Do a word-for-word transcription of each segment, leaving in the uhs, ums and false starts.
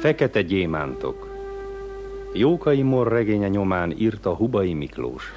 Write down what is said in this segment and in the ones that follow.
Fekete gyémántok. Jókai Mor regénye nyomán írta Hubay Miklós.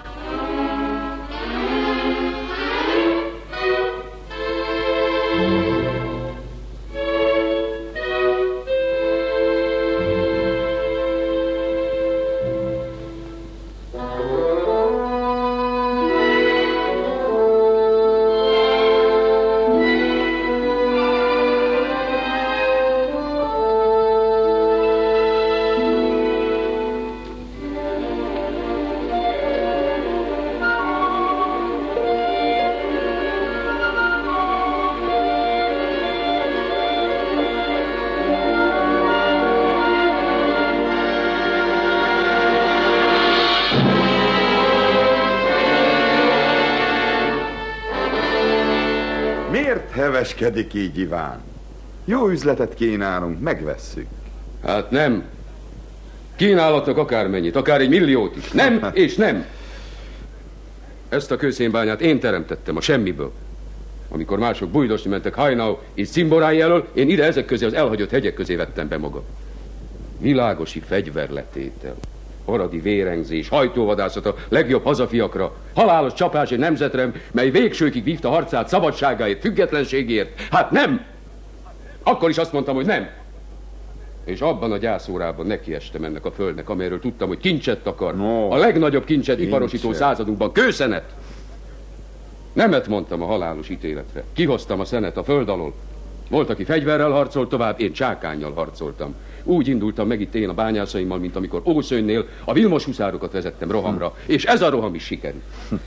Heveskedik így Iván. Jó üzletet kínálunk, megvesszük. Hát nem. Kínálatnak akármennyit, akár egy milliót is. Nem és nem. Ezt a kőszénbányát én teremtettem a semmiből. Amikor mások bujdosni mentek Hajnau és Cimborái elől, én ide ezek közé az elhagyott hegyek közé vettem be magam. Világosi fegyverletétel, aradi vérengzés, hajtóvadászat a legjobb hazafiakra, halálos csapás egy nemzetre, mely végsőkig vívta harcát szabadságáért, függetlenségért. Hát nem! Akkor is azt mondtam, hogy nem. És abban a gyászórában nekiestem ennek a földnek, amelyről tudtam, hogy kincset akar. No. A legnagyobb kincset Kincse. iparosító századunkban, kőszenet. Nemet mondtam a halálos ítéletre. Kihoztam a szenet a föld alól. Volt, aki fegyverrel harcolt tovább, én csákánnyal harcoltam. Úgy indultam meg itt én a bányászaimmal, mint amikor Ószönnél a Vilmos huszárokat vezettem rohamra. És ez a roham is sikerült.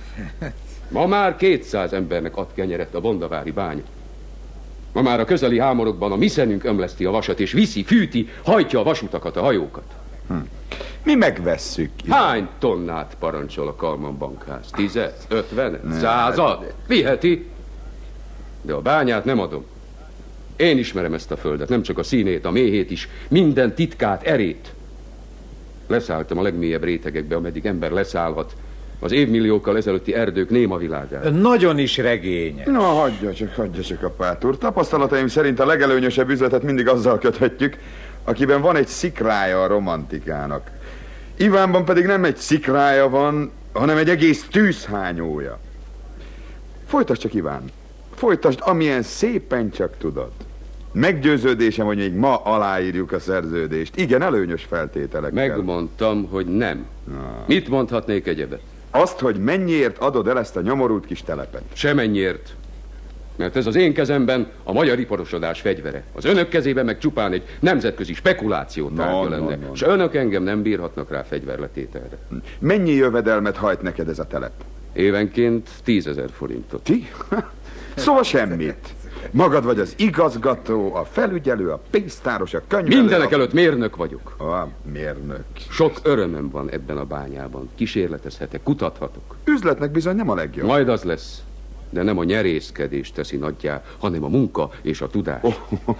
Ma már kétszáz embernek ad kenyeret a bondavári bánya. Ma már a közeli hámorokban a mi szenünk ömleszti a vasat, és viszi, fűti, hajtja a vasutakat, a hajókat. Hm. Mi megvesszük. Hány tonnát parancsol a Kalman bankház? Tízet? Ötvenet? Százat? Viheti. De a bányát nem adom. Én ismerem ezt a földet, nem csak a színét, a méhét is, minden titkát, erét. Leszálltam a legmélyebb rétegekbe, ameddig ember leszállhat. Az évmilliókkal ezelőtti erdők néma világára. Nagyon is regényes. Na, hagyja csak, hagyja csak a Pát-úr. Tapasztalataim szerint a legelőnyösebb üzletet mindig azzal köthetjük, akiben van egy szikrája a romantikának. Ivánban pedig nem egy szikrája van, hanem egy egész tűzhányója. Folytasd csak, Iván. Folytasd, amilyen szépen csak tudod. Meggyőződésem, hogy még ma aláírjuk a szerződést. Igen, előnyös feltételekkel. Megmondtam, hogy nem. Na. Mit mondhatnék egyebet? Azt, hogy mennyiért adod el ezt a nyomorult kis telepet. Semennyiért. Mert ez az én kezemben a magyar iparosodás fegyvere. Az önök kezében meg csupán egy nemzetközi spekuláció tárgya no, lenne. No, no, S önök engem nem bírhatnak rá fegyverletételre. Mennyi jövedelmet hajt neked ez a telep? Évenként tízezer forintot. Ti? Szóval semmit. Magad vagy az igazgató, a felügyelő, a pénztáros, a könyvelő... Mindenek előtt mérnök vagyok. A mérnök. Sok örömöm van ebben a bányában. Kísérletezhetek, kutathatok. Üzletnek bizony nem a legjobb. Majd az lesz. De nem a nyerészkedés teszi nagyjá, hanem a munka és a tudás. Oh,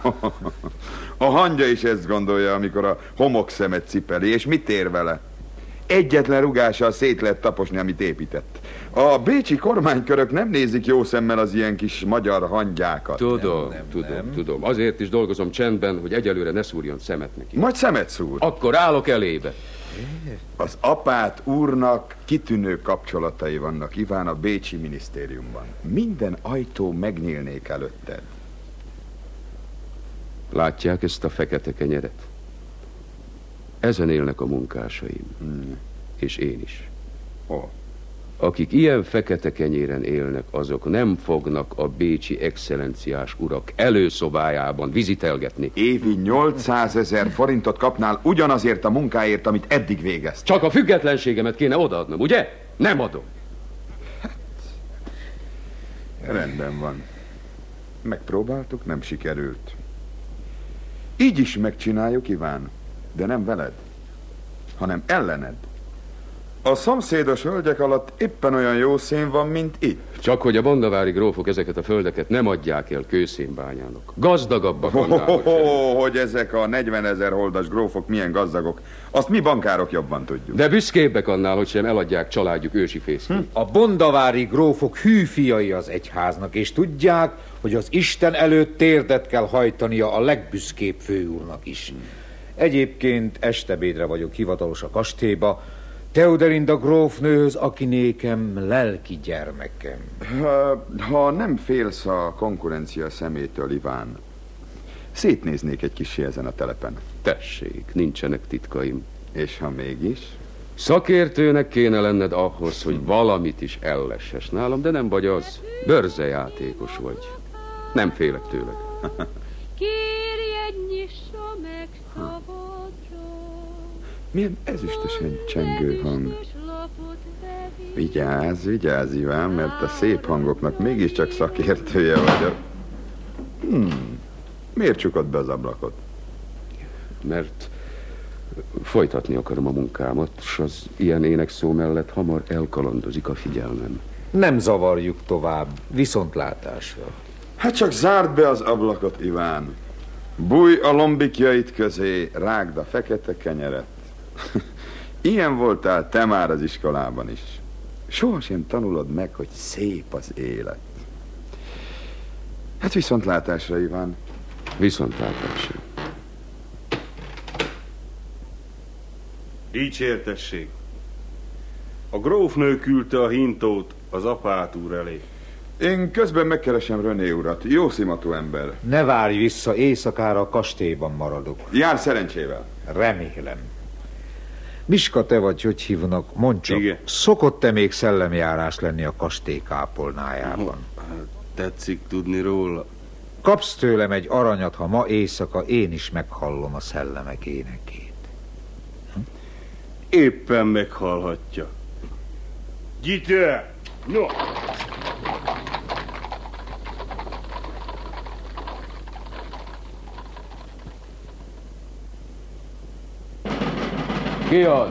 a hangya is ezt gondolja, amikor a homokszemet cipeli, és mit ér vele? Egyetlen rugással szét lehet taposni, amit épített. A bécsi kormánykörök nem nézik jó szemmel az ilyen kis magyar hangyákat. Tudom, nem, nem, tudom, nem. tudom. Azért is dolgozom csendben, hogy egyelőre ne szúrjon szemet neki. Majd szemet szúr. Akkor állok elébe. Az apát úrnak kitűnő kapcsolatai vannak, Iván, a bécsi minisztériumban. Minden ajtó megnyílnék előtted. Látják ezt a fekete kenyeret? Ezen élnek a munkásaim. Hmm. És én is. Oh. Akik ilyen fekete kenyéren élnek, azok nem fognak a bécsi excellenciás urak előszobájában vizitelgetni. Évi nyolcszázezer forintot kapnál ugyanazért a munkáért, amit eddig végeztél. Csak a függetlenségemet kéne odaadnom, ugye? Nem adom. Hát, rendben van. Megpróbáltuk, nem sikerült. Így is megcsináljuk, Iván, de nem veled, hanem ellened. A szomszédos hölgyek alatt éppen olyan jó szén van, mint itt. Csak hogy a bondavári grófok ezeket a földeket nem adják el kőszénbányának. Gazdagabbak annál, oh, oh, oh, hogy ezek a negyvenezer holdas grófok milyen gazdagok. Azt mi bankárok jobban tudjuk. De büszkébbek annál, hogy sem eladják családjuk ősi fészkét. Hm? A bondavári grófok hűfiai az egyháznak, és tudják, hogy az Isten előtt térdet kell hajtania a legbüszkébb főúrnak is. Egyébként estebédre vagyok hivatalos a kastélyba, Theodelinda grófnőhöz, aki nékem lelki gyermekem. Ha, ha nem félsz a konkurencia szemétől, Iván, szétnéznék egy kicsi ezen a telepen. Tessék, nincsenek titkaim. És ha mégis? Szakértőnek kéne lenned ahhoz, hogy valamit is ellesses nálam, de nem vagy az. Bőrzejátékos vagy. Nem félek tőled. Kérj, nyissa meg szabadra. Milyen ezüstösen csengő hang. Vigyázz, vigyázz, Iván, mert a szép hangoknak mégiscsak szakértője vagyok. Hmm. Miért csukod be az ablakot? Mert folytatni akarom a munkámat, s az ilyen énekszó mellett hamar elkalandozik a figyelmem. Nem zavarjuk tovább, viszontlátásra. Hát csak zárd be az ablakot, Iván. Bújj a lombikjait közé, rágd a fekete kenyeret. Ilyen voltál te már az iskolában is. Sohasem tanulod meg, hogy szép az élet. Hát viszontlátásra, Iván. Viszontlátásra. Dicsértesség! A grófnő küldte a hintót az apát úr elé. Én közben megkeresem René urat. Jó szimatú ember. Ne várj vissza, éjszakára a kastélyban maradok. Jár szerencsével. Remélem. Miska, te vagy, hogy hívnak? Mondd csak, Igen. szokott-e még szellemjárás lenni a kastély kápolnájában? Hát, tetszik tudni róla. Kapsz tőlem egy aranyat, ha ma éjszaka én is meghallom a szellemek énekét. Éppen meghallhatja. Gyite! No! Ki az?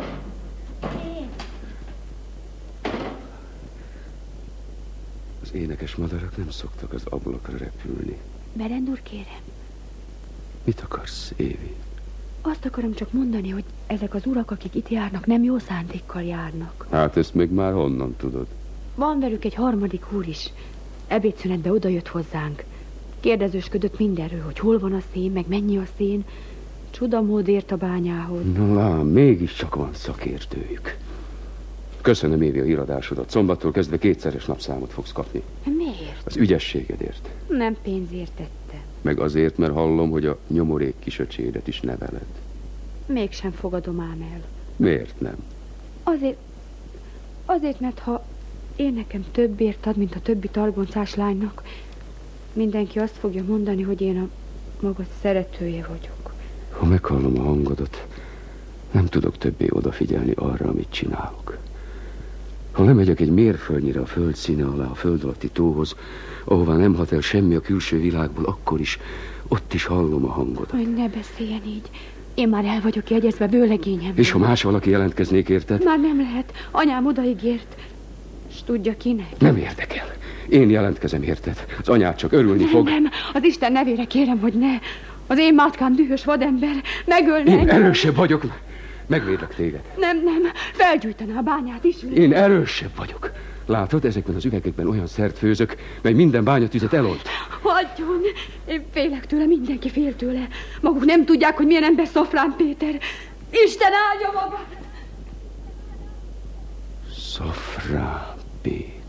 Az énekes madarak nem szoktak az ablakra repülni. Berend úr, kérem. Mit akarsz, Évi? Azt akarom csak mondani, hogy ezek az urak, akik itt járnak, nem jó szándékkal járnak. Hát ezt még már honnan tudod? Van velük egy harmadik úr is. Ebédszünetbe odajött hozzánk. Kérdezősködött mindenről, hogy hol van a szén, meg mennyi a szén. Csudamód ért a bányához. Na lám, mégiscsak van szakértőjük. Köszönöm, Évi, a híradásodat. Szombattól kezdve kétszeres napszámot fogsz kapni. Miért? Az ügyességedért. Nem pénzért tettem. Meg azért, mert hallom, hogy a nyomorék kisöcsédet is neveled. Mégsem fogadom ám el. Miért nem? Azért, azért, mert ha én nekem többért ad, mint a többi targoncás lánynak, mindenki azt fogja mondani, hogy én a maga szeretője vagyok. Ha meghallom a hangodat, nem tudok többé odafigyelni arra, amit csinálok. Ha lemegyek egy mérföldnyire a föld színe alá, a föld alatti tóhoz, ahová nem hat el semmi a külső világból, akkor is, ott is hallom a hangodat. Hogy ne beszéljen így. Én már el vagyok jegyezve bőlegényemben. És ha más valaki jelentkeznék, érted? Már nem lehet. Anyám odaígért. S tudja kinek? Nem érdekel. Én jelentkezem, érted? Az anyád csak örülni Nem, fog. nem. Az Isten nevére kérem, hogy ne. Az én mátkám dühös vadember. Megölne Én engem. erősebb vagyok. Megvédlek téged. Nem, nem. Felgyújtaná a bányát ismét. Én erősebb vagyok. Látod, ezekben az üvegekben olyan szert főzök, mely minden bányatüzet elolt. Hagyjon! Én félek tőle, mindenki fél tőle. Maguk nem tudják, hogy milyen ember Szafrán Péter. Isten áldja magát! Szafrán Péter.